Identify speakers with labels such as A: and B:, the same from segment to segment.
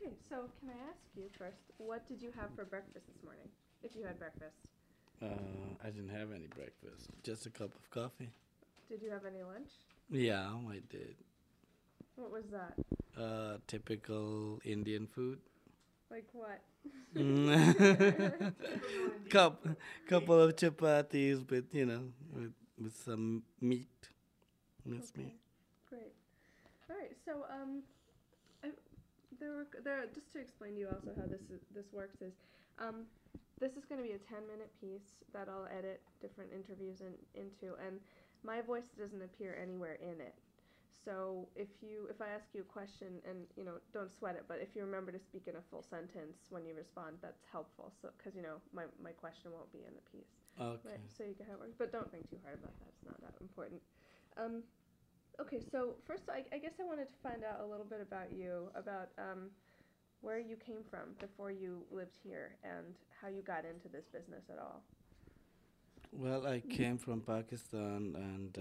A: Okay, so can I ask you first, what did you have for breakfast this morning? If you had breakfast.
B: I didn't have any breakfast, just a cup of coffee.
A: Did you have any lunch?
B: Yeah, I did.
A: What was that?
B: Typical Indian food.
A: Like what?
B: Mm. Cup, couple of chapatis with with some meat, minced
A: Okay,
B: meat.
A: great. All right, so I, there just to explain to you also how this works is, um, this is going to be a 10-minute piece that I'll edit different interviews into, and my voice doesn't appear anywhere in it. So if I ask you a question and don't sweat it, but if you remember to speak in a full sentence when you respond, that's helpful. So because my question won't be in the piece, right?
B: Okay.
A: So you get how it works, but don't think too hard about that. It's not that important. Um, okay, so first I guess I wanted to find out a little bit about you, about where you came from before you lived here, and how you got into this business at all.
B: Well, I came from Pakistan and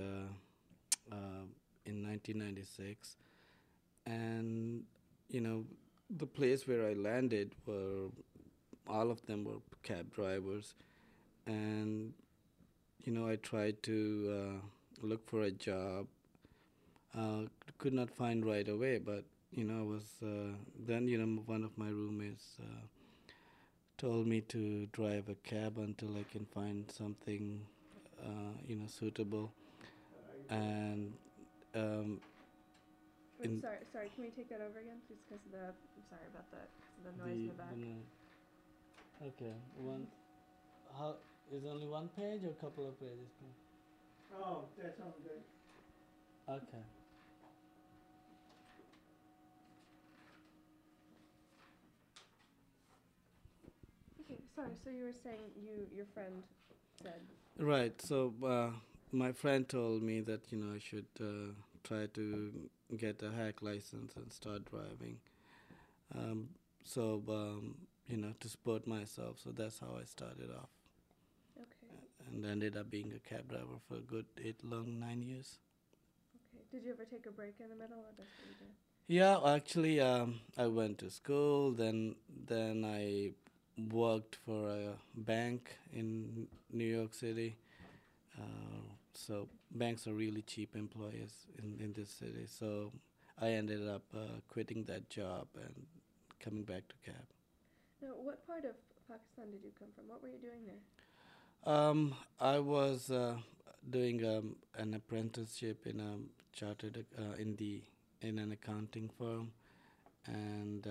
B: in 1996, and you know, the place where I landed were all of them were cab drivers, and I tried to look for a job. Could not find right away, but I was then one of my roommates told me to drive a cab until I can find something suitable. And um,
A: Wait,
B: in
A: sorry. Can we take that over again, please? Because I'm sorry about that. 'Cause of the noise in
B: the
A: the back.
B: okay, one how is only one page or couple of pages? Okay.
A: Okay, sorry. So you were saying your friend said.
B: Right. So my friend told me that I should try to get a hack license and start driving. Um, so to support myself. So that's how I started off,
A: Okay,
B: and ended up being a cab driver for a good 9 years.
A: okay. Did you ever take a break in the middle, or that's what you did?
B: Yeah, actually, I went to school. Then I worked for a bank in New York City. So banks are really cheap employers in this city. So I ended up quitting that job and coming back to cab.
A: Now, what part of Pakistan did you come from? What were you doing there?
B: I was doing an apprenticeship in a chartered in an accounting firm, and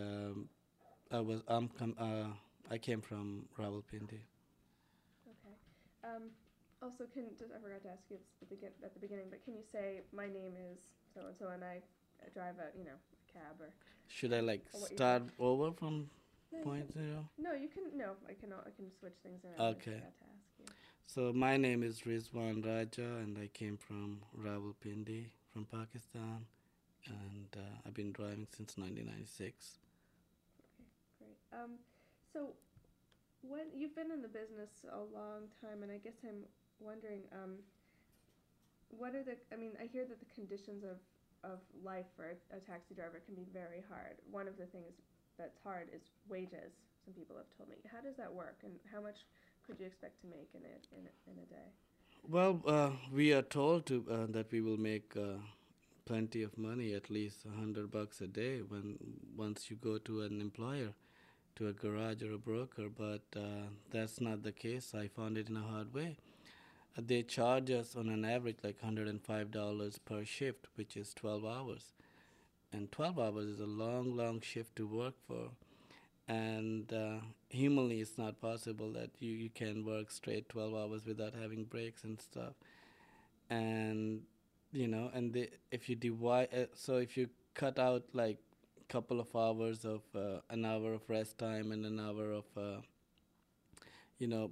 B: I came from Rawalpindi.
A: Okay. Also, I forgot to ask you this at the beginning, but can you say my name is so and so, and I drive a cab,
B: Should I like
A: or what you said?
B: start over from
A: No, you can.
B: point zero?
A: No, you can. No, I can switch things around. I
B: Okay.
A: forgot to ask you.
B: So my name is Rizwan Raja, and I came from Rawalpindi, from Pakistan, and I've been driving since 1996.
A: Okay, great. So when you've been in the business a long time, and I guess I'm wondering, what are the? I mean, I hear that the conditions of life for a taxi driver can be very hard. One of the things that's hard is wages. Some people have told me. How does that work, and how much could you expect to make in a day?
B: Well, we are told that we will make plenty of money, at least $100 a day, when once you go to an employer, to a garage or a broker. But that's not the case. I found it in a hard way. They charge us on an average like $105 per shift, which is 12 hours. And 12 hours is a long, long shift to work for. And humanly, it's not possible that you can work straight 12 hours without having breaks and stuff. And, if you divide, so if you cut out like couple of hours of an hour of rest time and an hour of, you know,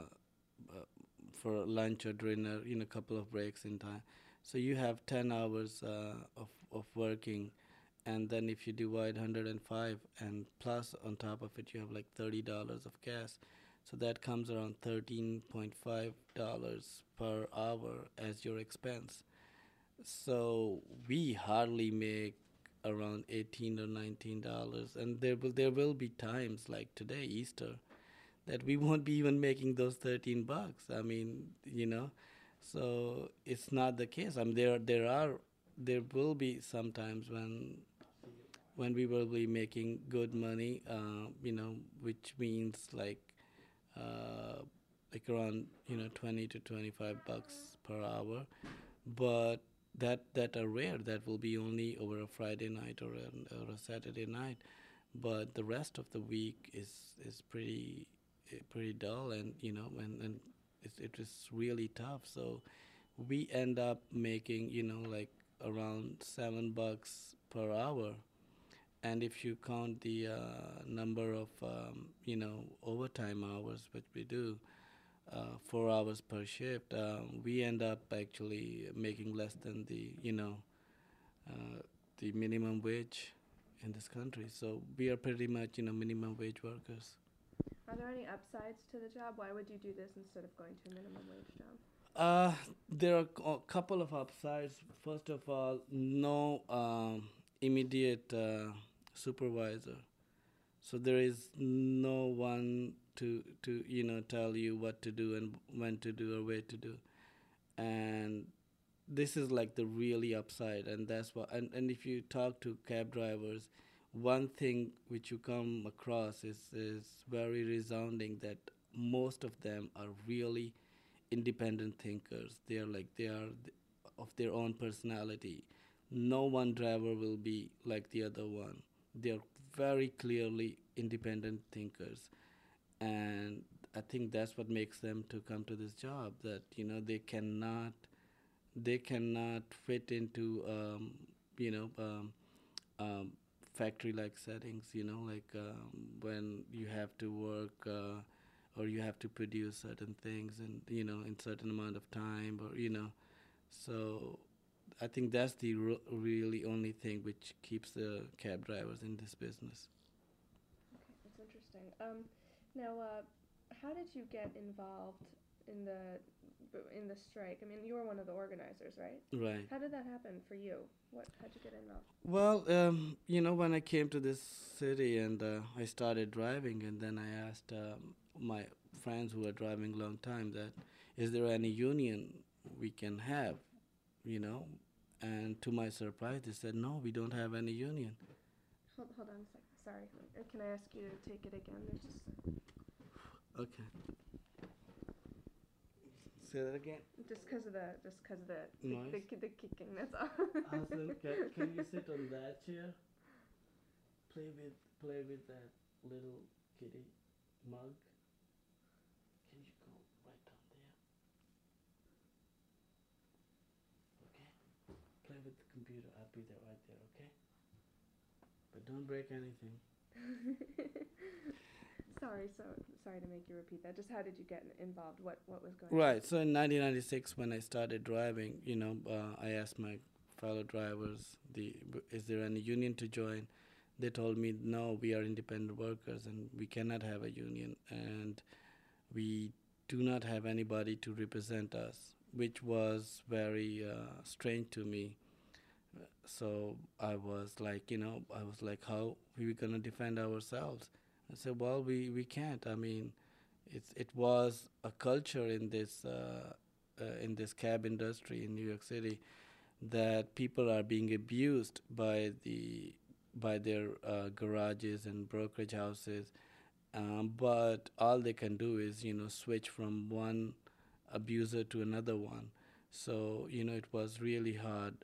B: for lunch or dinner, a couple of breaks in time. So you have 10 hours of working, and then if you divide 105 and plus on top of it you have like $30 of gas, so that comes around $13.5 per hour as your expense. So we hardly make around $18 or $19, and there will be times like today, Easter, that we won't be even making those 13 bucks. I mean, so it's not the case. I mean, there will be sometimes when we will be making good money, which means uh, like around 20 to 25 bucks per hour, but that are rare. That will be only over a Friday night or a Saturday night, but the rest of the week is pretty dull, and it is really tough. So we end up making like around $7 per hour, and if you count the number of overtime hours which we do, 4 hours per shift, we end up actually making less than the minimum wage in this country. So we are pretty much minimum wage workers.
A: Are there any upsides to the job? Why would you do this instead of going to a minimum wage job?
B: There are a couple of upsides. First of all, no immediate supervisor, so there is no one to tell you what to do and when to do or where to do, and this is like the really upside, and that's what. And if you talk to cab drivers, one thing which you come across is very resounding, that most of them are really independent thinkers. They are of their own personality. No one driver will be like the other one. They are very clearly independent thinkers, and I think that's what makes them to come to this job. That they cannot fit into you know um, factory like settings, like when you have to work, or you have to produce certain things, and in certain amount of time, or so I think that's the really only thing which keeps the cab drivers in this business.
A: Okay, that's interesting. Now, how did you get involved in the strike? I mean, you were one of the organizers, right?
B: Right.
A: How did that happen for you? How'd you get involved?
B: Well, when I came to this city, and I started driving, and then I asked my friends who were driving long time, that is there any union we can have, you know? And to my surprise, they said, no, we don't have any union.
A: Hold on a second. Sorry. Can I ask you to take it again? There's just
B: Okay. Say that again.
A: just because of the
B: Noise.
A: the kicking. That's all.
B: Hasan, can you sit on that chair? Play with that little kitty mug. Can you go right down there? Okay. Play with the computer. I'll be there right there. Okay. But don't break anything.
A: Sorry to make you repeat that. Just how did you get involved? What was going on?
B: Right. So in 1996, when I started driving, I asked my fellow drivers, is there any union to join? They told me, no, we are independent workers and we cannot have a union, and we do not have anybody to represent us, which was very strange to me. So I was like, how are we gonna defend ourselves? I said, well, we can't. I mean, it was a culture in this cab industry in New York City, that people are being abused by their garages and brokerage houses, but all they can do is switch from one abuser to another one. So it was really hard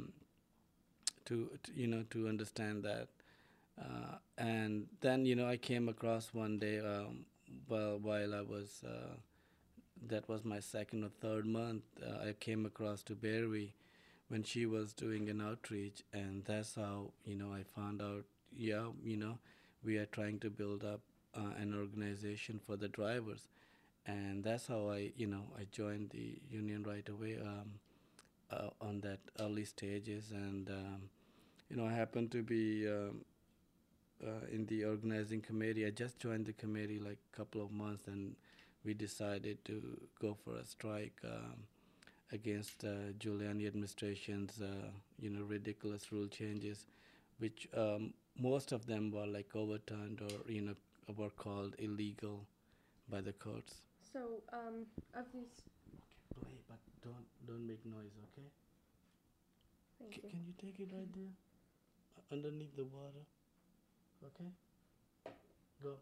B: to understand that. And then I came across one day, while I was that was my second or third month. I came across to Barry when she was doing an outreach, and that's how I found out. Yeah, we are trying to build up an organization for the drivers, and that's how I joined the union right away, on that early stages. And I happened to be in the organizing committee. I just joined the committee like a couple of months, and we decided to go for a strike, against Giuliani administration's ridiculous rule changes, which most of them were like overturned or were called illegal by the courts.
A: So, of these,
B: Play, but don't make noise, okay?
A: thank you.
B: Can you take it right there, underneath the water? Okay, go.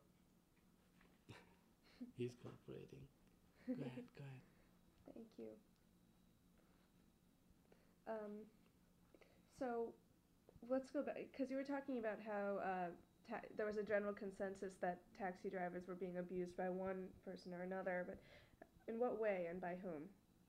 B: He's cooperating. Go ahead, go ahead.
A: Thank you. So let's go back because you were talking about how there was a general consensus that taxi drivers were being abused by one person or another, but in what way and by whom?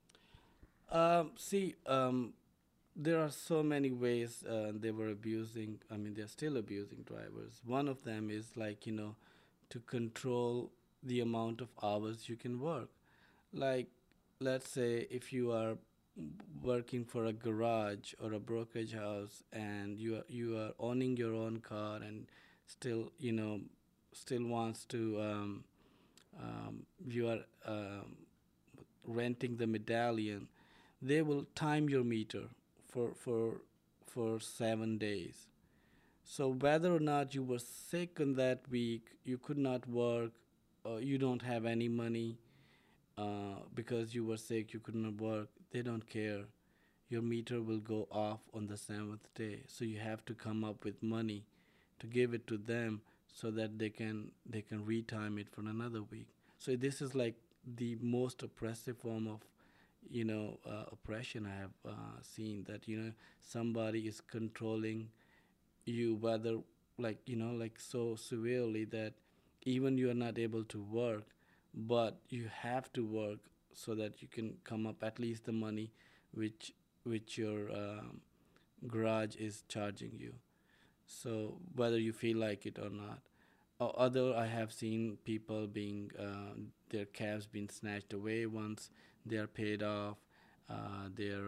B: See, there are so many ways they were abusing. I mean, they're still abusing drivers. One of them is like, to control the amount of hours you can work. Like, let's say if you are working for a garage or a brokerage house and you are owning your own car and still, still wants to, you are renting the medallion, they will time your meter for 7 days. So whether or not you were sick in that week, you could not work, you don't have any money because you were sick, you could not work. They don't care. Your meter will go off on the seventh day. So you have to come up with money to give it to them so that they can retime it for another week. So this is like the most oppressive form of oppression I have seen, that somebody is controlling you, whether like so severely that even you are not able to work, but you have to work so that you can come up at least the money which your garage is charging you. So whether you feel like it or not. Other, I have seen people being their cabs being snatched away once they are paid off. Their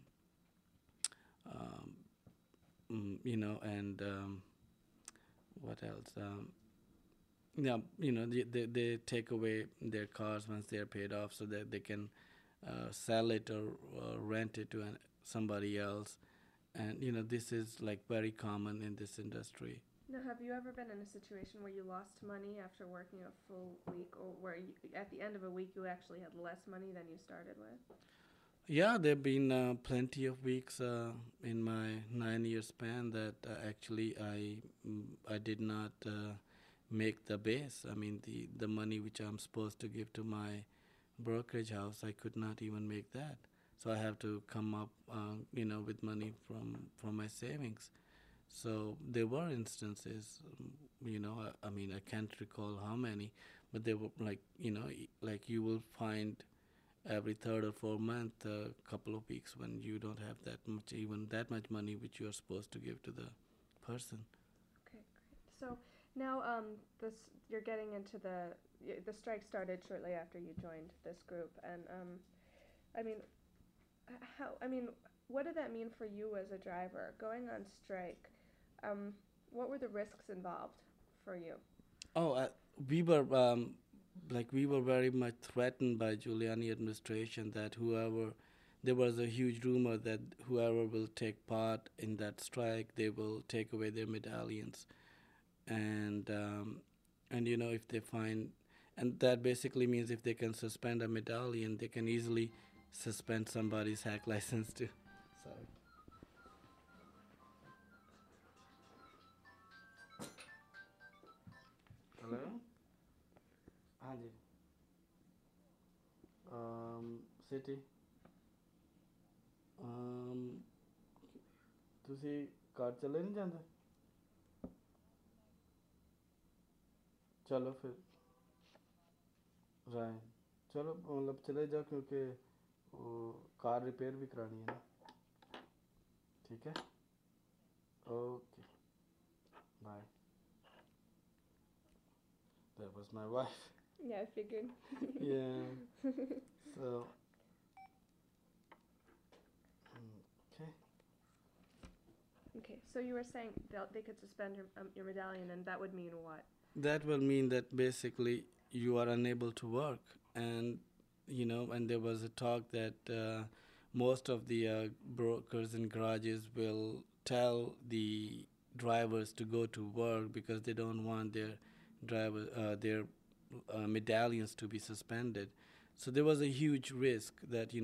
B: um, and what else? Yeah, they take away their cars once they are paid off, so that they can sell it or rent it to somebody else. And this is like very common in this industry.
A: Now, have you ever been in a situation where you lost money after working a full week, or where at the end of a week you actually had less money than you started with?
B: Yeah, there have been plenty of weeks in my 9 year span that actually I did not make the base. I mean, the money which I'm supposed to give to my brokerage house, I could not even make that. So I have to come up, with money from my savings. So there were instances, I mean, I can't recall how many, but they were like, like you will find every third or fourth month a couple of weeks when you don't have that much, even that much money which you are supposed to give to the person.
A: Okay, great. So now, this you're getting into the strike started shortly after you joined this group, and I mean, what did that mean for you as a driver going on strike? What were the risks involved for you?
B: Oh, we were we were very much threatened by Giuliani administration that whoever, there was a huge rumor that whoever will take part in that strike, they will take away their medallions, and if they find, and that basically means if they can suspend a medallion, they can easily suspend somebody's hack license too. Sorry. Hello. हाँ जी. City. ਤੁਸੀਂ ਕਾਰ ਚਲੇ ਨਹੀਂ ਜਾਂਦੇ? चलो फिर राय, चलो मतलब चले जाओ क्योंकि वो कार रिपेयर भी करानी है ना. ठीक है, okay, bye. That was my wife.
A: Yeah, I figured.
B: Yeah. So, okay.
A: Okay, so you were saying they could suspend your medallion, and that would mean what?
B: That will mean that basically you are unable to work, and and there was a talk that most of the brokers and garages will tell the drivers to go to work because they don't want their medallions to be suspended. So there was a huge risk that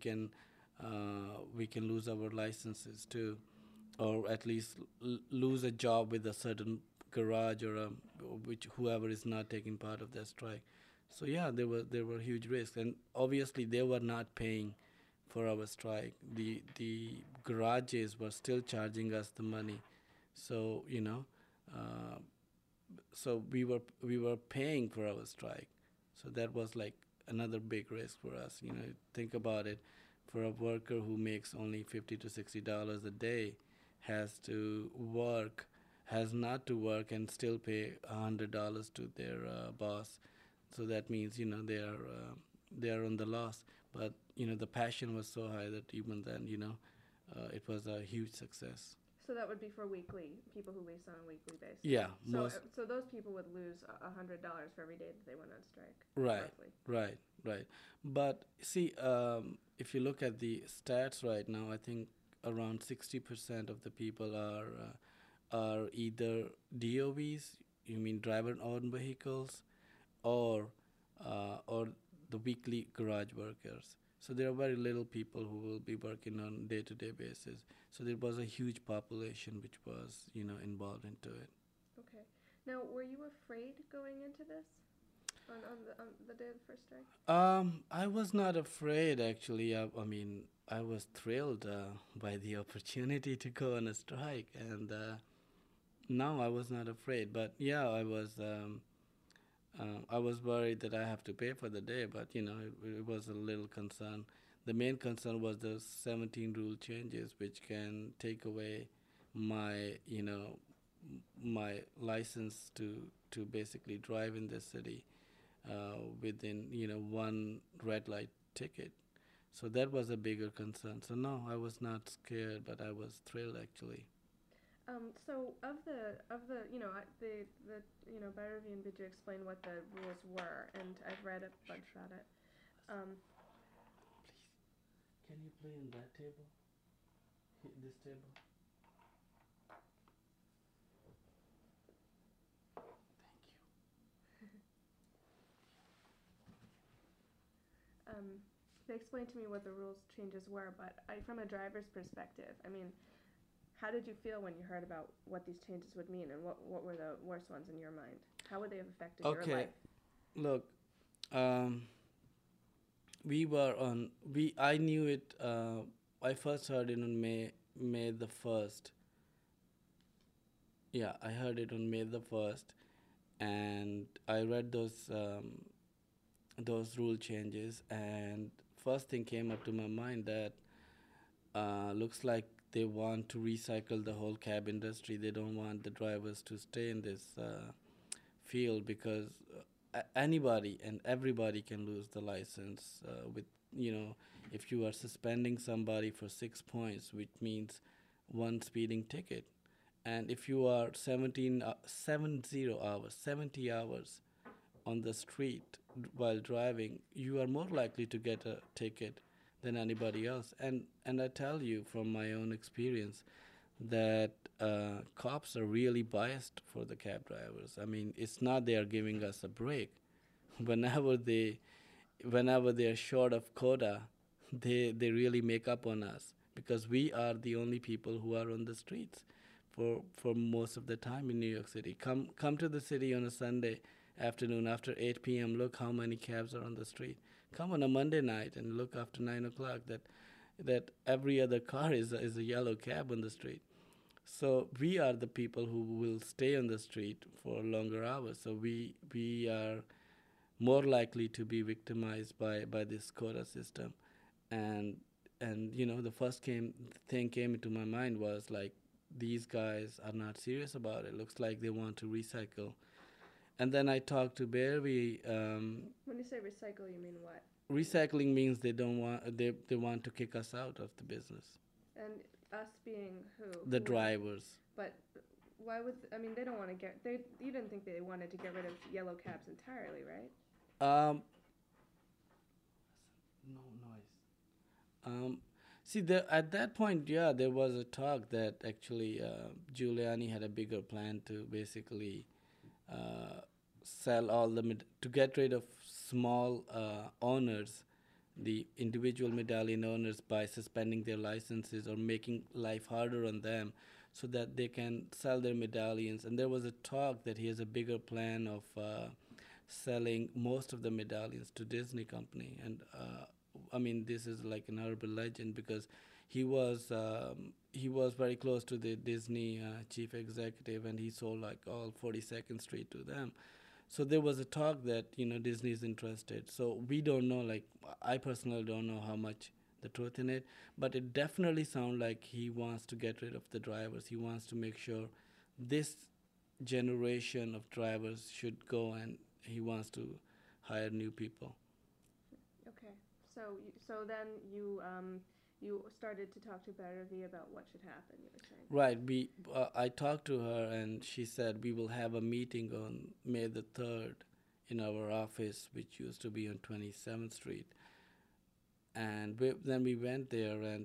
B: we can lose our licenses too, or at least lose a job with a certain garage or which whoever is not taking part of that strike. So yeah, there were huge risks, and obviously they were not paying for our strike. The garages were still charging us the money, so uh, so we were paying for our strike. So that was like another big risk for us. Think about it. For a worker who makes only $50 to $60 a day, has to work, has not to work and still pay $100 to their boss. So that means they are on the loss. But the passion was so high that even then it was a huge success.
A: So that would be for people who lease on a weekly basis.
B: Yeah,
A: So
B: most
A: so those people would lose $100 for every day that they went on strike.
B: right,
A: Roughly.
B: right. But see, if you look at the stats right now, I think around 60% of the people are either DOVs, you mean driver-owned vehicles, or the weekly garage workers. So there are very little people who will be working on day-to-day basis. So there was a huge population which was involved into it.
A: Okay. Now, were you afraid going into this on the day of the first strike?
B: I was not afraid actually. I mean, I was thrilled by the opportunity to go on a strike, and no, I was not afraid. But yeah, I was worried that I have to pay for the day, but it was a little concern. The main concern was the 17 rule changes, which can take away my, my license to basically drive in this city within, one red light ticket. So that was a bigger concern. So no, I was not scared, but I was thrilled actually.
A: So of the Bhairavi and Vijay explained what the rules were, and I've read a bunch about it. Um,
B: Can you play on that table? This table?
A: they explained to me what the rules changes were, but from a driver's perspective, I mean, how did you feel when you heard about what these changes would mean, and what were the worst ones in your mind? How would they have affected your
B: Okay,
A: life?
B: look, um, we were on. We I knew it. I first heard it on May the 1st. Yeah, I heard it on May the 1st, and I read those rule changes, and first thing came up to my mind that looks like they want to recycle the whole cab industry. They don't want the drivers to stay in this field because anybody and everybody can lose the license with you know if you are suspending somebody for 6 points, which means one speeding ticket, and if you are 70 hours on the street while driving, you are more likely to get a ticket than anybody else. And I tell you from my own experience that cops are really biased for the cab drivers. I mean, it's not they are giving us a break. Whenever they are short of quota, they really make up on us because we are the only people who are on the streets for most of the time in New York City. Come to the city on a Sunday afternoon after 8 p.m. Look how many cabs are on the street. Come on a Monday night and look after 9 o'clock that every other car is a yellow cab on the street. So we are the people who will stay on the street for longer hours. So we are more likely to be victimized by this quota system. And the first thing came into my mind was like these guys are not serious about it. Looks like they want to recycle. And then I talked to Barry.
A: When you say recycle, you mean what?
B: Recycling means they want to kick us out of the business.
A: And us being who?
B: The
A: Who
B: drivers.
A: But why would they don't want to get they? You didn't think they wanted to get rid of yellow cabs entirely, right?
B: No noise. See, at that point, yeah, there was a talk that actually Giuliani had a bigger plan to basically uh, sell all to get rid of small owners, the individual medallion owners, by suspending their licenses or making life harder on them so that they can sell their medallions. And there was a talk that he has a bigger plan of selling most of the medallions to Disney company. And I mean, this is like an urban legend because he was very close to the Disney chief executive, and he sold like all 42nd Street to them. So there was a talk that Disney is interested. So we don't know. Like I personally don't know how much the truth in it, but it definitely sounds like he wants to get rid of the drivers. He wants to make sure this generation of drivers should go, and he wants to hire new people.
A: Okay. So then you started to talk to Bhairavi about what should happen. You were saying.
B: Right. I talked to her, and she said we will have a meeting on May the 3rd in our office, which used to be on 27th Street. And then we went there, and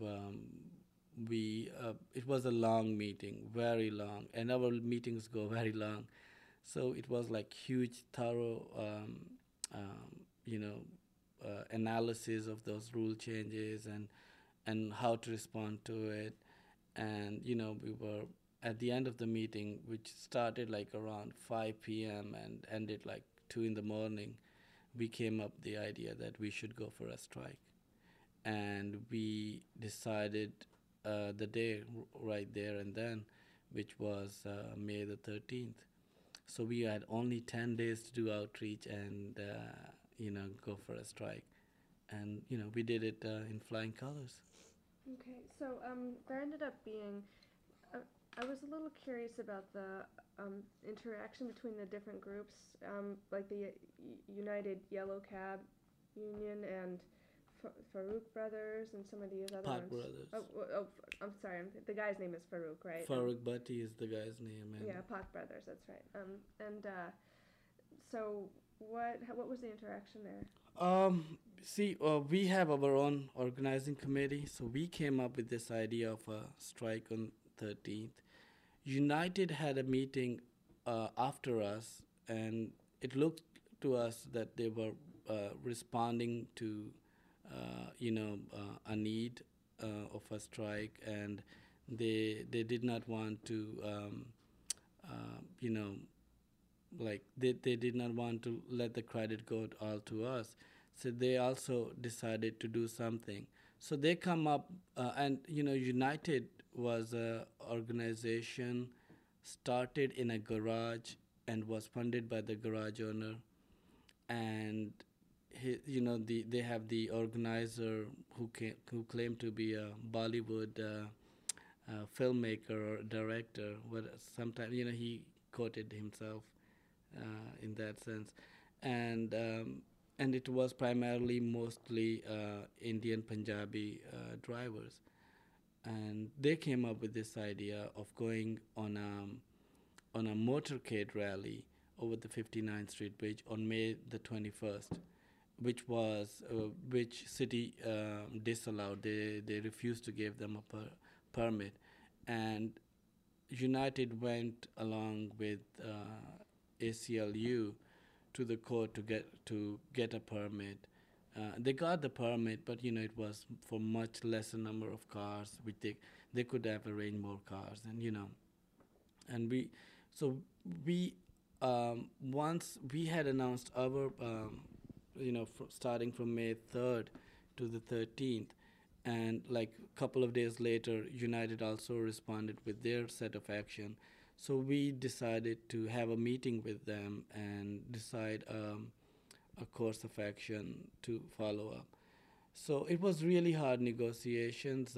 B: we it was a long meeting, very long, and our meetings go very long. So it was like huge, thorough, analysis of those rule changes and how to respond to it. And we were at the end of the meeting, which started like around 5 p.m. and ended like 2 in the morning. We came up the idea that we should go for a strike, and we decided the day right there and then, which was May the 13th. So we had only 10 days to do outreach and go for a strike, and we did it in flying colors.
A: Okay. So there ended up being. I was a little curious about the interaction between the different groups, like the United Yellow Cab Union and Farouk Brothers and some of these other
B: Park
A: ones.
B: Brothers.
A: I'm sorry. The guy's name is Farouk, right?
B: Farooq Bhatti is the guy's name. And
A: yeah, Park Brothers. That's right. And so what was the interaction there?
B: See, we have our own organizing committee, so we came up with this idea of a strike on 13th. United had a meeting after us, and it looked to us that they were responding to, a need of a strike, and they did not want to, you know, like they did not want to let the credit go all to us. So they also decided to do something. So they come up, and United was a organization started in a garage and was funded by the garage owner. And they have the organizer who claimed to be a Bollywood filmmaker or director. What sometimes he quoted himself in that sense, and and it was primarily mostly Indian Punjabi drivers, and they came up with this idea of going on a motorcade rally over the 59th Street Bridge on May the 21st, which city disallowed. They refused to give them a permit, and United went along with ACLU to the court to get a permit. They got the permit, but it was for much lesser number of cars, which they could have arranged more cars, and we once we had announced our starting from May 3rd to the 13th, and like a couple of days later, United also responded with their set of action. So we decided to have a meeting with them and decide a course of action to follow up. So it was really hard negotiations.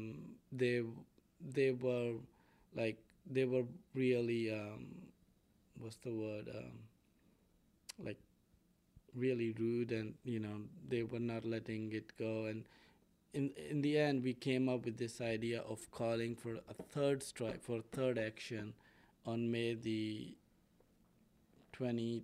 B: They were like they were really what's the word like really rude, and they were not letting it go. And in the end, we came up with this idea of calling for a third strike, for third action on May the 29th,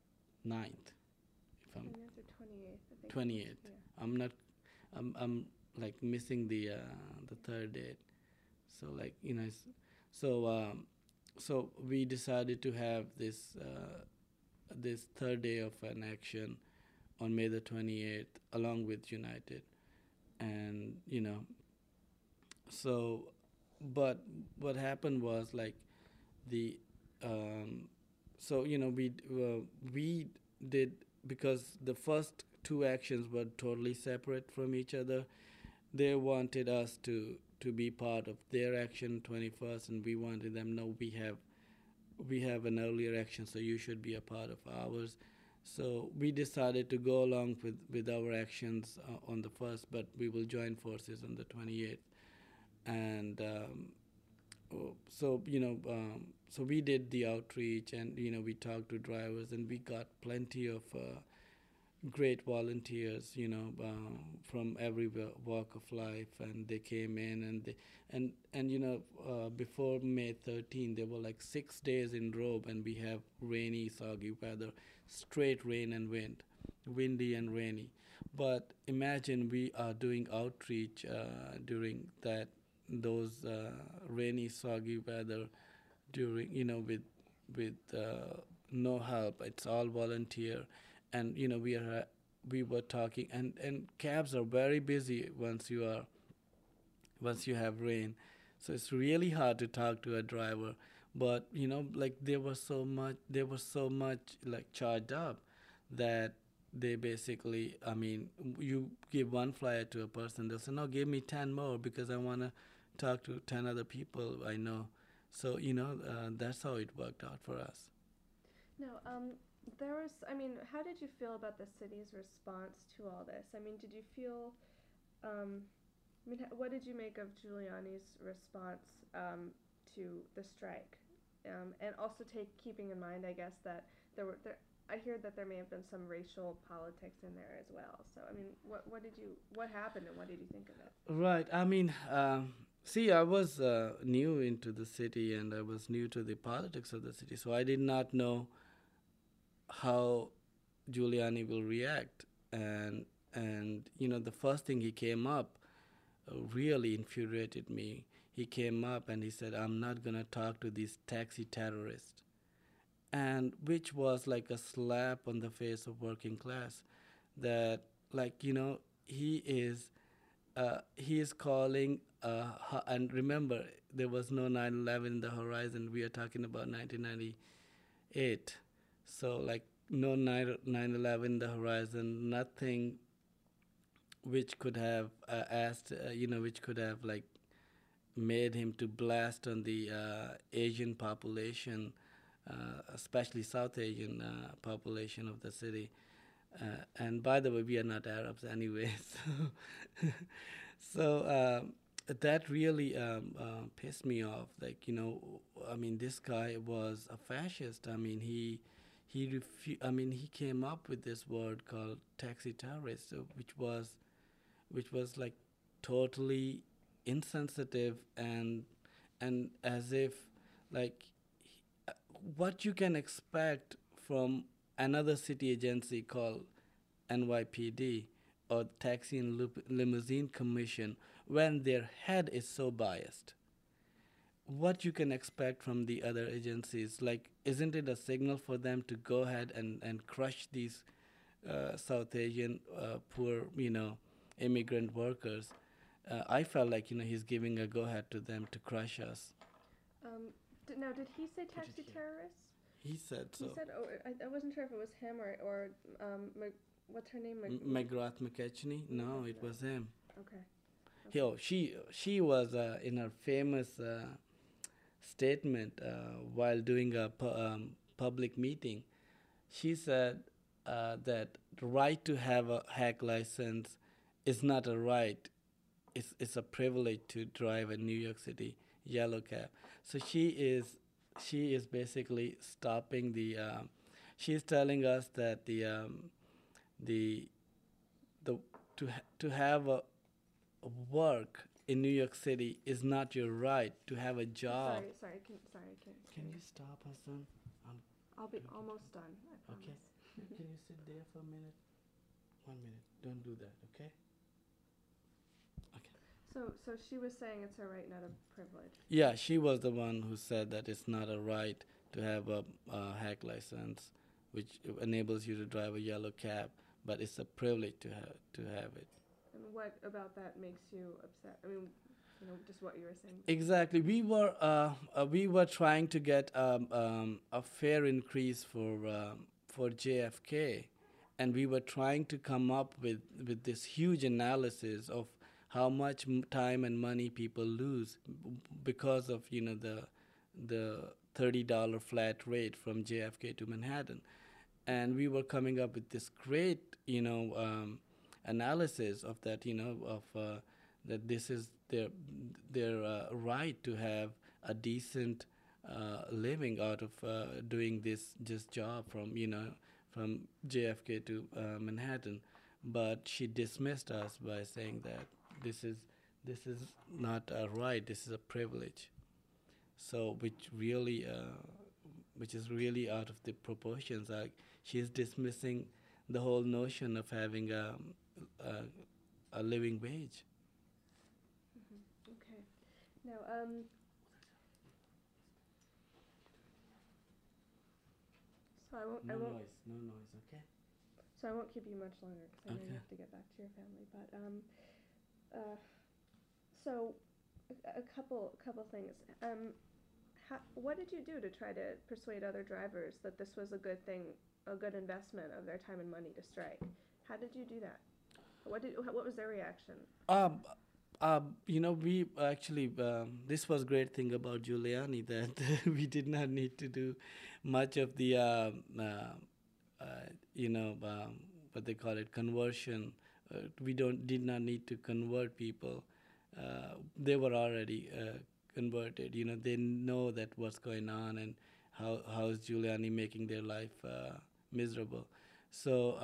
B: if I'm
A: 20th or 28th, I think.
B: 28th.
A: Yeah.
B: I'm not. I'm like missing the third date. So like so so we decided to have this third day of an action on May the 28th along with United, and so but what happened was like the so we did, because the first two actions were totally separate from each other. They wanted us to be part of their action 21st, and we wanted them, no, we have an earlier action, so you should be a part of ours. So we decided to go along with our actions on the first, but we will join forces on the 28th. And so we did the outreach, and we talked to drivers, and we got plenty of great volunteers, from every walk of life, and they came in, and before May 13, there were like 6 days in row, and we have rainy, soggy weather, straight rain and wind, windy and rainy. But imagine we are doing outreach during those rainy, soggy weather, during with no help. It's all volunteer, and we were talking, and cabs are very busy once you have rain, so it's really hard to talk to a driver. But like they were so much like charged up that they basically, I mean, you give one flyer to a person, they'll say, no, give me 10 more because I want to talk to 10 other people I know. So that's how it worked out for us.
A: No, there was. I mean, how did you feel about the city's response to all this? I mean, did you feel? I mean, what did you make of Giuliani's response to the strike? And also keeping in mind, I guess, that there. I hear that there may have been some racial politics in there as well. So, I mean, what happened, and what did you think of it?
B: Right. I mean, see, I was new into the city, and I was new to the politics of the city, so I did not know how Giuliani will react. And the first thing he came up really infuriated me. He came up and he said, "I'm not gonna talk to these taxi terrorists," and which was like a slap on the face of working class. That, like, he is calling, and remember, there was no 9/11 in the horizon. We are talking about 1998. So, like, no 9/11 in the horizon, nothing which could have which could have, like, made him to blast on the Asian population, especially South Asian population of the city. And by the way, we are not Arabs anyway, so that really pissed me off. Like, I mean, this guy was a fascist. I mean, I mean, he came up with this word called taxi terrorist, which was like totally insensitive, and as if, like, what you can expect from another city agency called NYPD or Taxi and Limousine Commission, when their head is so biased. What you can expect from the other agencies? Like, isn't it a signal for them to go ahead and crush these South Asian poor, immigrant workers? I felt like, he's giving a go ahead to them to crush us.
A: Now, did he say taxi terrorists?
B: He said so.
A: He said, oh, I wasn't sure if it was him or what's her name?
B: McGrath McKechnie? No, it was him.
A: Okay.
B: Yo, she was in her famous statement while doing a public meeting. She said that the right to have a hack license is not a right; it's a privilege to drive a New York City yellow cab. So she is basically stopping the. She's telling us that the to have a work in New York City is not your right to have a job.
A: Sorry.
B: Can you stop, Hassan?
A: I'll be almost done. I promise.
B: Okay. Can you sit there for a minute? 1 minute. Don't do that, okay?
A: So she was saying it's a right, not a privilege.
B: Yeah, she was the one who said that it's not a right to have a hack license, which enables you to drive a yellow cab, but it's a privilege to have it.
A: And what about that makes you upset? I mean, just what you were saying.
B: Exactly. We were trying to get a fair increase for JFK, and we were trying to come up with this huge analysis of how much time and money people lose because of the $30 flat rate from JFK to Manhattan, and we were coming up with this great analysis of that of that this is their right to have a decent living out of doing this just job from JFK to Manhattan, but she dismissed us by saying that this is not a right, this is a privilege. So which is really out of the proportions. Like she's dismissing the whole notion of having a, a living wage.
A: Okay. Now, so I won't.
B: No noise. Okay.
A: So I won't keep you much longer because I know you
B: Okay.
A: have to get back to your family. But so a couple things. What did you do to try to persuade other drivers that this was a good thing, a good investment of their time and money to strike? How did you do that? What was their reaction?
B: Um, we actually this was great thing about Giuliani that we did not need to do much of the what they call it conversion. We don't did not need to convert people. They were already converted. They know that what's going on and how is Giuliani making their life miserable. So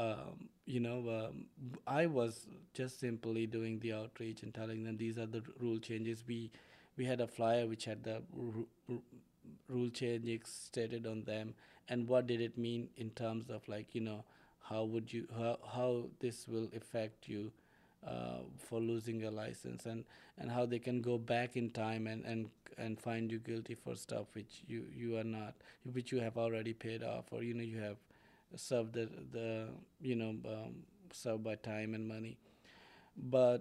B: I was just simply doing the outreach and telling them these are the rule changes. We had a flyer which had the rule changes stated on them, and what did it mean in terms of how this will affect you for losing your license, and how they can go back in time and find you guilty for stuff which you are not, which you have already paid off, or you have served the served by time and money. But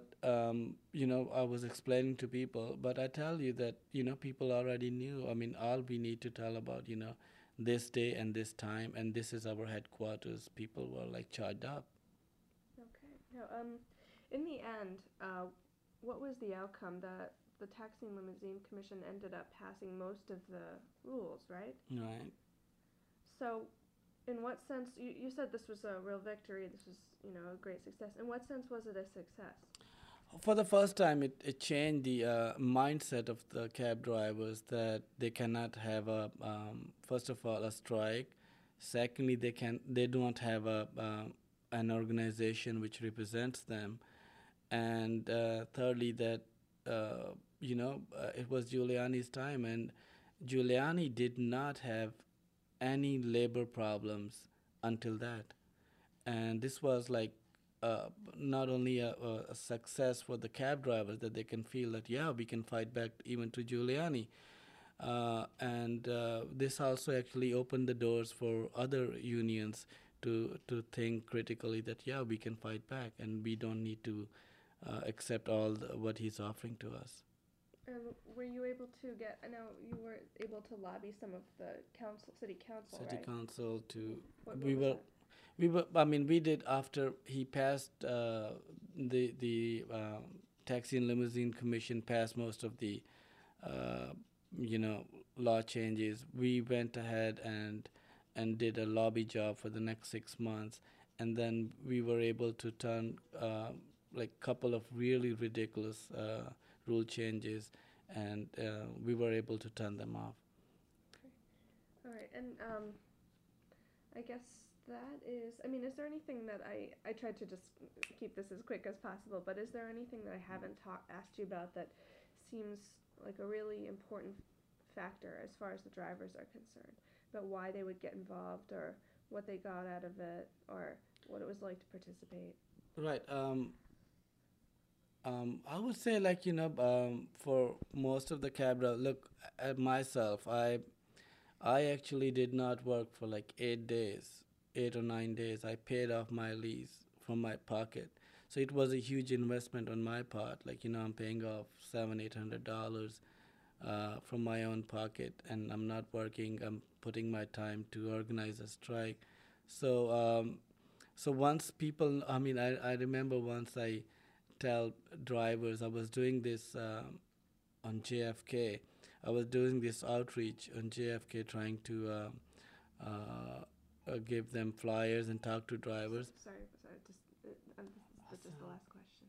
B: I was explaining to people, but I tell you that people already knew. I mean, all we need to tell about this day and this time, and this is our headquarters. People were like charged up.
A: Okay. Now, in the end, what was the outcome? The Taxi and Limousine Commission ended up passing most of the rules, right?
B: Right.
A: So, in what sense, you said this was a real victory, this was, a great success. In what sense was it a success?
B: For the first time, it changed the mindset of the cab drivers that they cannot have first of all, a strike. Secondly, they do not have an organization which represents them. And thirdly, that it was Giuliani's time, and Giuliani did not have any labor problems until that. And this was like not only a success for the cab drivers, that they can feel that yeah, we can fight back even to Giuliani, and this also actually opened the doors for other unions to think critically that yeah, we can fight back and we don't need to accept what he's offering to us.
A: Were you able to get? I know you were able to lobby some of the city council,
B: City
A: right?
B: council to
A: What
B: we
A: was
B: were
A: that?
B: we were I mean we did after he passed the taxi and limousine commission passed most of the uh, law changes. We went ahead and did a lobby job for the next 6 months, and then we were able to turn like couple of really ridiculous rule changes, and we were able to turn them off.
A: All right, and I guess that is. I mean, is there anything that I tried to just keep this as quick as possible? But is there anything that I haven't asked you about that seems like a really important factor as far as the drivers are concerned? About why they would get involved, or what they got out of it, or what it was like to participate?
B: Right. I would say, like, for most of the cab driver, look, at myself, I actually did not work for like 8 days, 8 or 9 days. I paid off my lease from my pocket, so it was a huge investment on my part. Like, I'm paying off $700-800 from my own pocket, and I'm not working. I'm putting my time to organize a strike. So, so once people, I mean, I remember once I tell drivers I was doing this on JFK. I was doing this outreach on JFK, trying to give them flyers and talk to drivers.
A: Sorry, just this is the last question.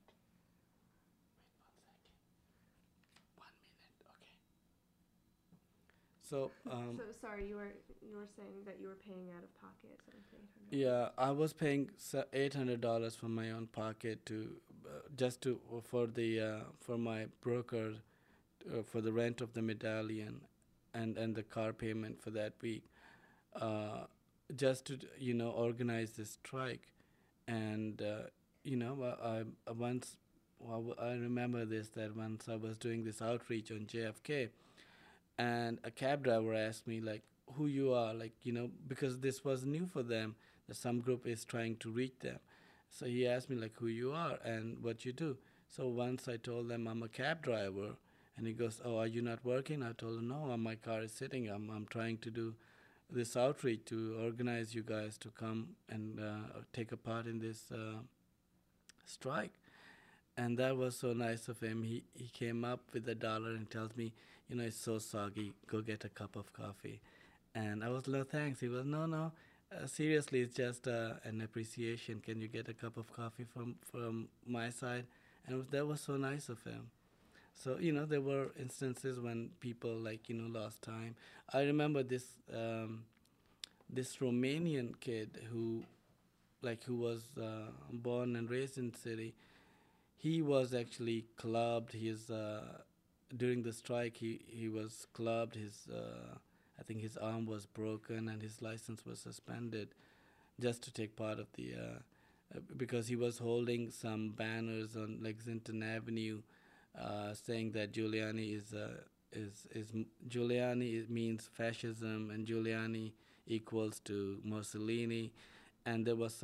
B: So,
A: So sorry, you were saying that you were paying out of pocket 700 to 800.
B: yeah, I was paying $800 from my own pocket to just to for my broker for the rent of the medallion and the car payment for that week, uh, just to organize this strike. And I once, well, I remember this, that once I was doing this outreach on JFK, and a cab driver asked me, like, who you are, like, because this was new for them, that some group is trying to reach them. So he asked me, like, who you are and what you do. So once I told them I'm a cab driver, and he goes, oh, are you not working? I told him, no, my car is sitting. I'm trying to do this outreach to organize you guys to come and take a part in this strike. And that was so nice of him. He came up with $1 and tells me, it's so soggy. Go get a cup of coffee. And I was, no, thanks. He was, no, no. Seriously, it's just an appreciation. Can you get a cup of coffee from my side? And that was so nice of him. So, there were instances when people, like, lost time. I remember this Romanian kid who was born and raised in the city. He was actually clubbed. His During the strike, he was clubbed. His I think his arm was broken and his license was suspended just to take part of the because he was holding some banners on Lexington Avenue, saying that Giuliani is Giuliani means fascism, and Giuliani equals to Mussolini. And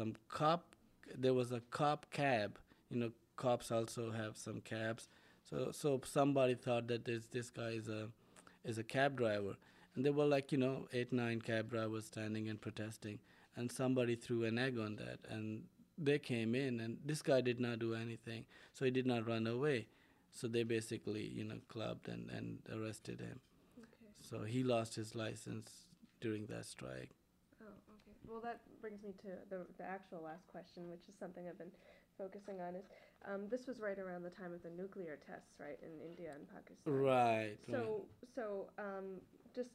B: there was a cop cab. Cops also have some cabs. So somebody thought that this guy is a cab driver, and there were, like, 8 9 cab drivers standing and protesting, and somebody threw an egg on that, and they came in, and this guy did not do anything, so he did not run away. So they basically, clubbed and arrested him.
A: Okay.
B: So he lost his license during that strike.
A: Oh, okay. Well, that brings me to the actual last question, which is something I've been focusing on. Is this was right around the time of the nuclear tests, right, in India and Pakistan.
B: Right.
A: So just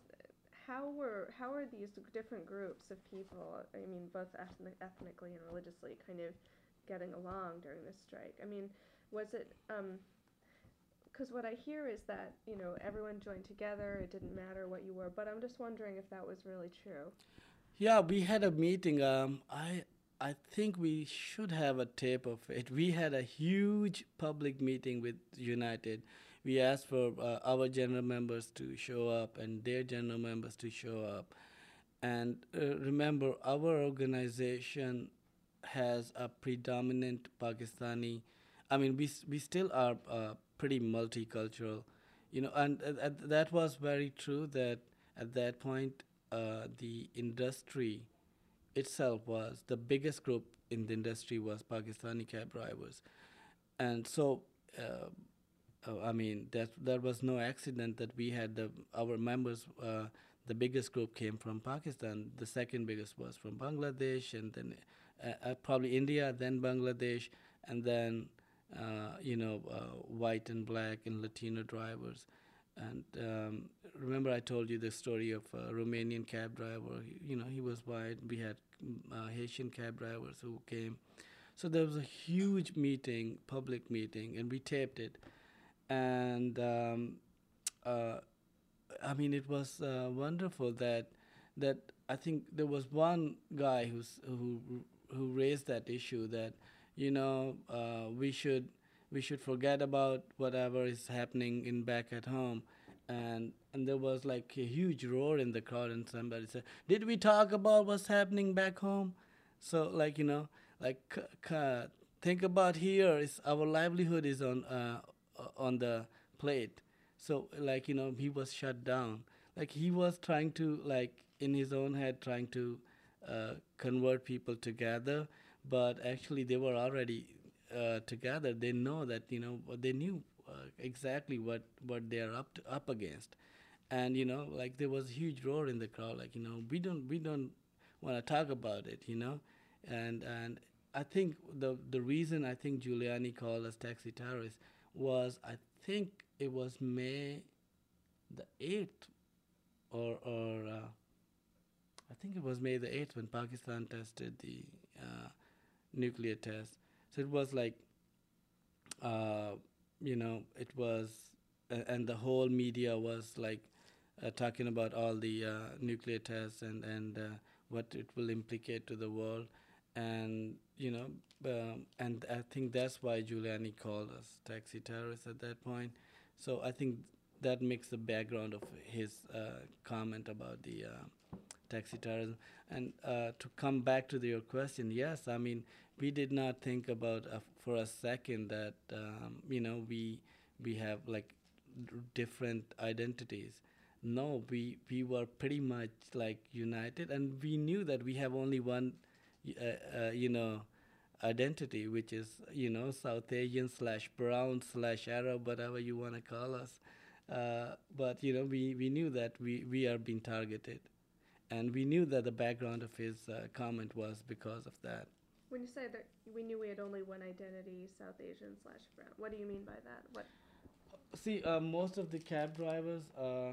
A: how are these different groups of people? I mean, both ethnically and religiously, kind of getting along during this strike. I mean, was it? Because what I hear is that everyone joined together. It didn't matter what you were. But I'm just wondering if that was really true.
B: Yeah, we had a meeting. I think we should have a tape of it. We had a huge public meeting with United. We asked for our general members to show up and their general members to show up. And remember, our organization has a predominant Pakistani. I mean, we still are pretty multicultural, and that was very true. That at that point, the industry itself was the biggest group in the industry was Pakistani cab drivers, and so. I mean that was no accident that we had our members. The biggest group came from Pakistan. The second biggest was from Bangladesh, and then probably India, then Bangladesh, and then white and black and Latino drivers. And remember, I told you the story of a Romanian cab driver. He was white. We had Haitian cab drivers who came. So there was a huge meeting, public meeting, and we taped it. And uh, I mean, it was wonderful that I think there was one guy who raised that issue that we should we should forget about whatever is happening in back at home. And there was like a huge roar in the crowd, and somebody said, "Did we talk about what's happening back home?" So like like think about here is our livelihood is on the plate. So like he was shut down. Like he was trying to like in his own head trying to convert people together, but actually they were already together. They know that they knew exactly what they are up against. And like there was a huge roar in the crowd, like we don't want to talk about it, and I think the reason I think Giuliani called us taxi terrorists was, I think it was May the 8th, or I think it was May the 8th when Pakistan tested the nuclear test. So it was like, uh, it was, and the whole media was like talking about all the nuclear tests and what it will implicate to the world, and and I think that's why Giuliani called us taxi terrorists at that point. So I think that makes the background of his comment about the taxi terrorism. And to come back to your question, yes, I mean, we did not think about for a second that we have like different identities. No, we were pretty much like united, and we knew that we have only one, identity, which is South Asian slash brown slash Arab, whatever you want to call us. But we knew that we are being targeted, and we knew that the background of his comment was because of that.
A: When you say that we knew we had only one identity, South Asian slash brown, what do you mean by that? What?
B: See, most of the cab drivers.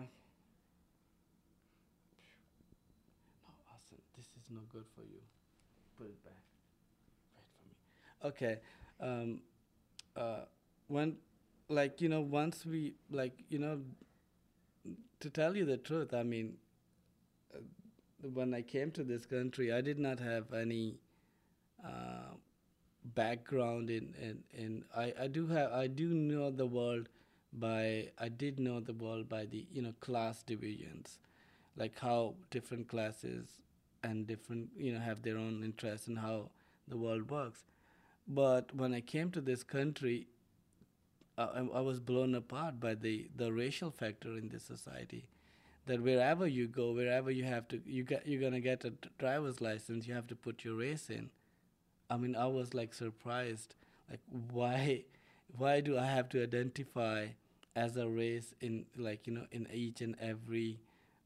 B: No, Hassan, this is no good for you. Put it back. Wait for me. Okay. Um, uh, when, like, once we, like, to tell you the truth, I mean, uh, when I came to this country, I did not have any uh, background in I do know the world by I did know the world by the class divisions, like how different classes and different have their own interests and how the world works. But when I came to this country, I was blown apart by the racial factor in this society. That wherever you go, wherever you're gonna get a driver's license, you have to put your race in. I mean, I was like surprised, like why do I have to identify as a race in like in each and every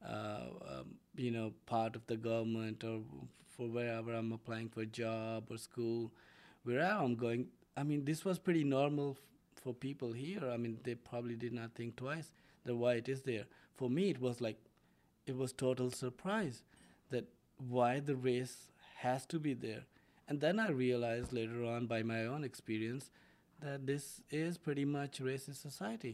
B: part of the government, or for wherever I'm applying for a job or school, wherever I'm going. I mean, this was pretty normal for people here. I mean, they probably did not think twice that why it is there. For me, it was like it was total surprise that why the race has to be there. And then I realized later on by my own experience that this is pretty much racist society.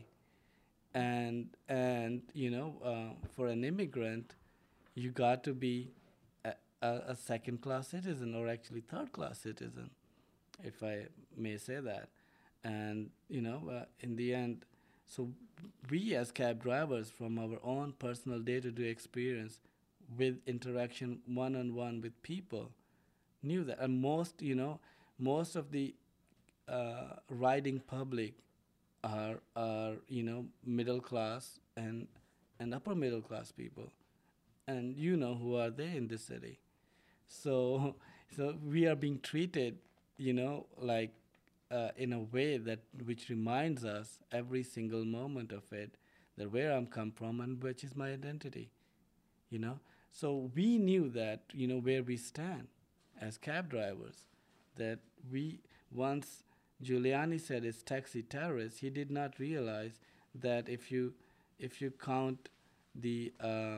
B: And for an immigrant, you got to be a second class citizen, or actually third class citizen, if I may say that. And in the end, so we as cab drivers, from our own personal day-to-day experience with interaction one-on-one with people, knew that. And most of the riding public are middle class and upper middle class people, and who are they in this city. So so we are being treated like in a way that which reminds us every single moment of it, that where I'm come from and which is my identity. So we knew that where we stand as cab drivers, that we once Giuliani said it's taxi terrorists, he did not realize that if you count the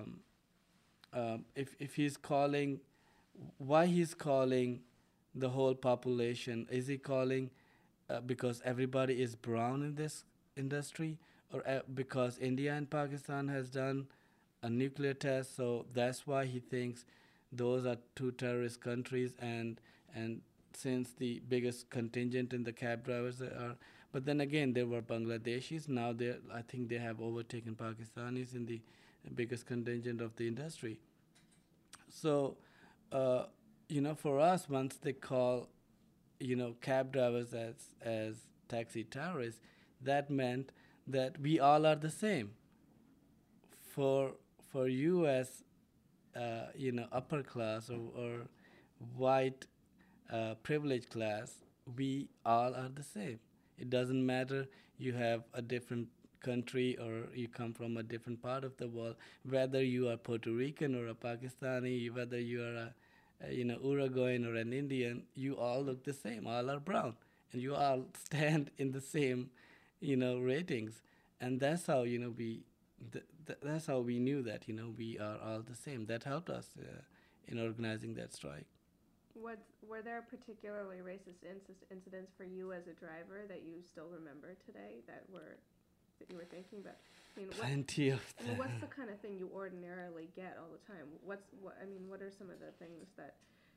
B: if he's calling, why he's calling the whole population, is he calling because everybody is brown in this industry, or because India and Pakistan has done a nuclear test, so that's why he thinks those are two terrorist countries, and since the biggest contingent in the cab drivers are But then again, there were Bangladeshis. Now I think they have overtaken Pakistanis in the biggest contingent of the industry. So, uh, for us, once they call, cab drivers as taxi terrorists, that meant that we all are the same. For for you as upper class or white privileged class, we all are the same. It doesn't matter you have a different country or you come from a different part of the world, whether you are Puerto Rican or a Pakistani, whether you are Uruguayan or an Indian, you all look the same. All are brown, and you all stand in the same, ratings, and that's how that's how we knew that we are all the same. That helped us in organizing that strike.
A: Were there particularly racist incidents for you as a driver that you still remember today that you were thinking about? I mean,
B: Plenty of
A: I mean, what's the kind of thing you ordinarily get all the time? What are some of the things that,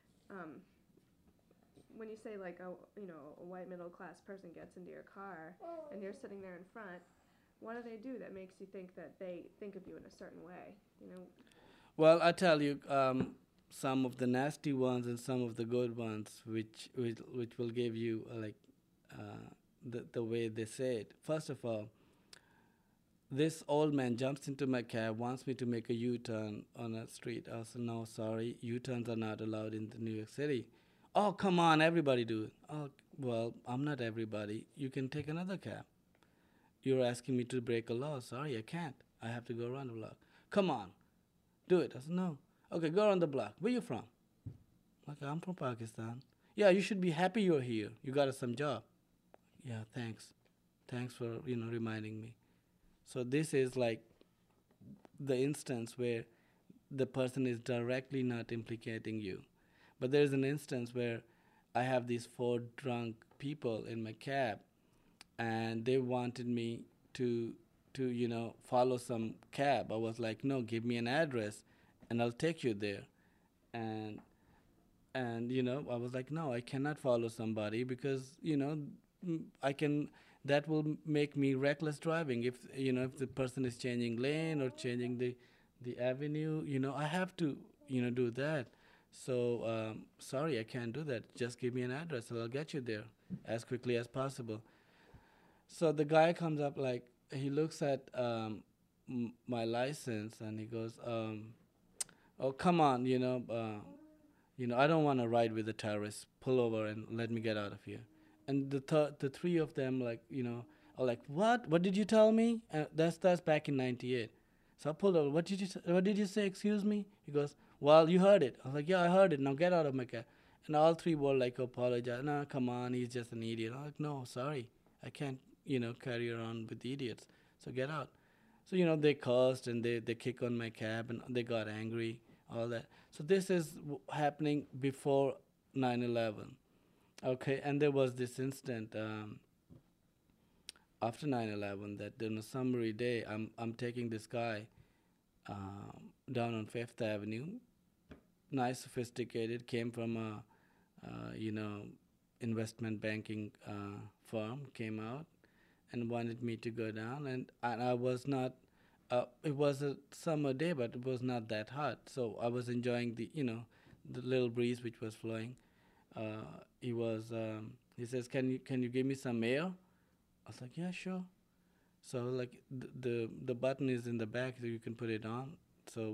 A: when you say like a white middle class person gets into your car and you're sitting there in front, what do they do that makes you think that they think of you in a certain way?
B: Well, I tell you, some of the nasty ones and some of the good ones, which will give you the way they say it. First of all, this old man jumps into my cab, wants me to make a U-turn on a street. I said, no, sorry, U-turns are not allowed in the New York City. Oh, come on, everybody do it. Oh, well, I'm not everybody. You can take another cab. You're asking me to break a law. Sorry, I can't. I have to go around the block. Come on, do it. I said, no. Okay, go around the block. Where you from? Okay, I'm from Pakistan. Yeah, you should be happy you're here. You got us some job. Yeah, thanks. Thanks for, reminding me. So this is like the instance where the person is directly not implicating you. But there's an instance where I have these four drunk people in my cab and they wanted me to follow some cab. I was like, no, give me an address and I'll take you there. And I was like, no, I cannot follow somebody because I can that will make me reckless driving if if the person is changing lane or changing the avenue. I have to do that. So sorry, I can't do that. Just give me an address and I'll get you there as quickly as possible. So the guy comes up, like, he looks at my license and he goes, oh, come on, I don't want to ride with the terrorists. Pull over and let me get out of here. And the three of them, like, are like, what did you tell me? That's back in '98. So I pulled over. What did you say? Excuse me? He goes, well, you heard it. I was like, yeah, I heard it. Now get out of my car. And all three were like, apologize. No, come on, he's just an idiot. I'm like, no, sorry, I can't carry around with idiots. So get out. So they cursed and they kicked on my cab and they got angry, all that. So this is happening before 9/11. Okay, and there was this incident after 9/11 that on a summery day, I'm taking this guy down on Fifth Avenue, nice, sophisticated, came from a investment banking firm, came out and wanted me to go down, and I was not. It was a summer day, but it was not that hot, so I was enjoying the little breeze which was flowing. He says, can you give me some air? I was like, yeah, sure. So like the button is in the back, so you can put it on. So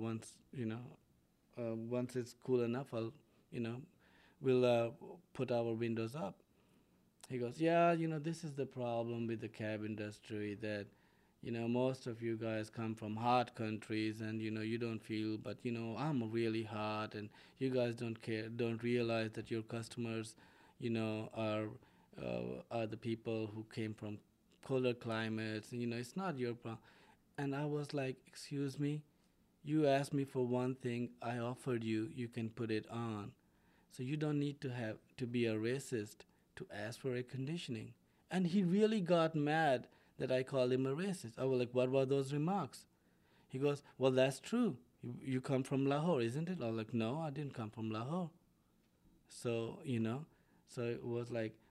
B: once it's cool enough, we'll put our windows up. He goes, yeah, this is the problem with the cab industry, that most of you guys come from hot countries and you don't feel, but I'm really hot, and you guys don't realize that your customers are the people who came from colder climates, and it's not your problem. And I was like, excuse me, you asked me for one thing, I offered you can put it on. So you don't need to be a racist to ask for air conditioning. And he really got mad that I called him a racist. I was like, what were those remarks? He goes, well, that's true. You come from Lahore, isn't it? I was like, no, I didn't come from Lahore. So, so it was like,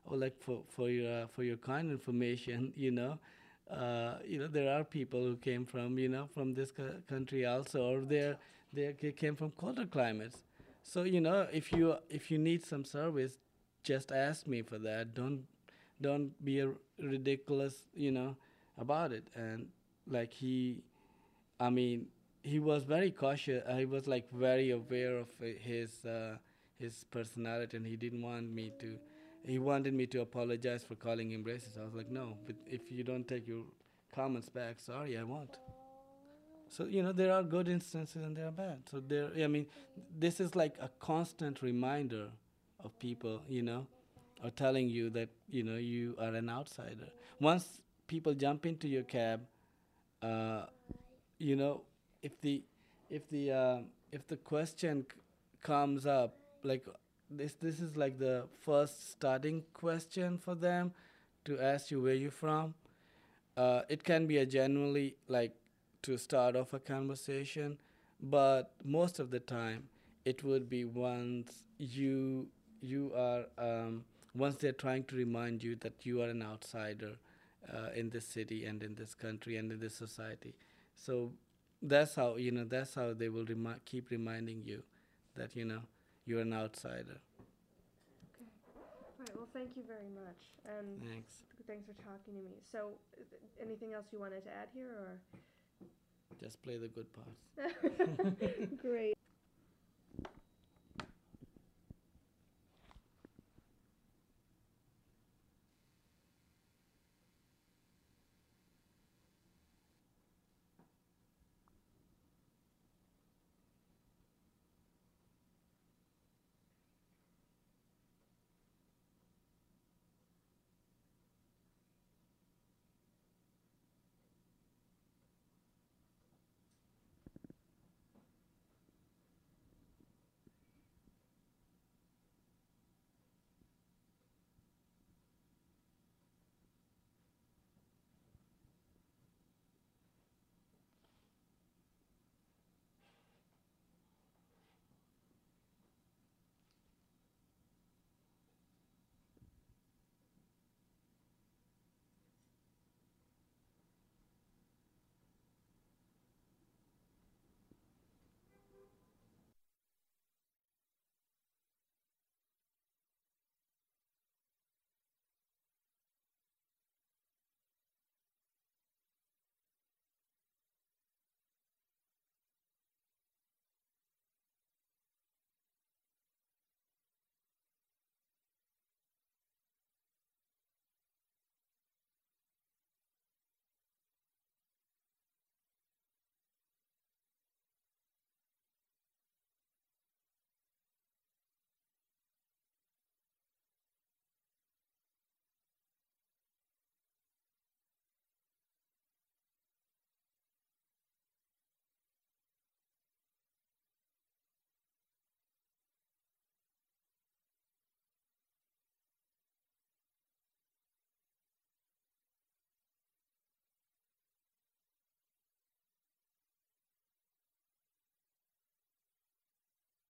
B: oh, like for your kind information, there are people who came from from this country also, or they came from colder climates. So if you need some service, just ask me for that. Don't be a ridiculous about it. And like I mean, he was very cautious. He was like very aware of his personality, and he didn't want me to. He wanted me to apologize for calling him racist. I was like, no, but if you don't take your comments back, sorry, I won't. So there are good instances and there are bad. So there, I mean, this is like a constant reminder of people, or telling you that you are an outsider. Once people jump into your cab, uh, you know if the if the question comes up, like this is like the first starting question for them to ask you where you're from. It can be a genuinely like to start off a conversation, but most of the time it would be once you are once they're trying to remind you that you are an outsider in this city and in this country and in this society. So that's how they will keep reminding you that you're an outsider.
A: Okay. All right. Well, thank you very much, and
B: Thanks.
A: thanks for talking to me. So, anything else you wanted to add here, or?
B: Just play the good parts.
A: Great.